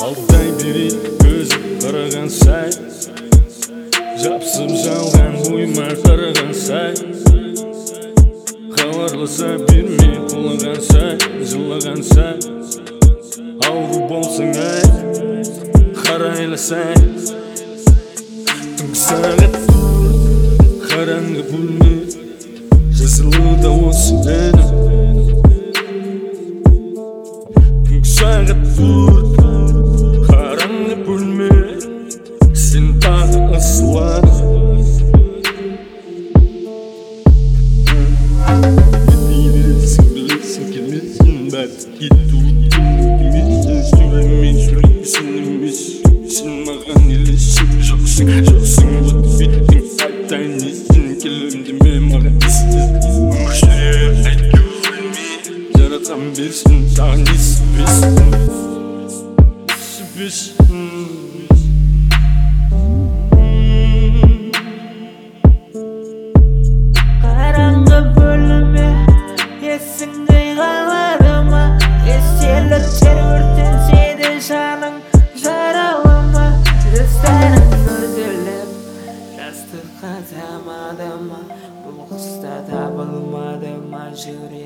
Alday biri gözü karagan say, japsып жалған бойыма қараған сай, хабарласа бермей құлаған сай, жылаған сай, ауру болсаң ай, қарайласай. Түнгі сағат қараңғы бөлме, жазылуда осы әнім. Түнгі сағат қараңғы бөлме, сен тағы ысыладың. Білесің келмесін бәрі кетудің білмесін, сөйлемейсің емес, сен маған елесің. Жоқсың от беттің айтайын несін, келемдеме маған естіз. Өмір жүрер әйтеу білмей, жаратқан берсін саған несіпесін. Қараңғы бөлме, есіңді қалады ма? Естеліктер өртенсе де жаның жаралы ма? Жастарың көзіліп, жастыққа тамады ма? Бұл қыста табылмады ма?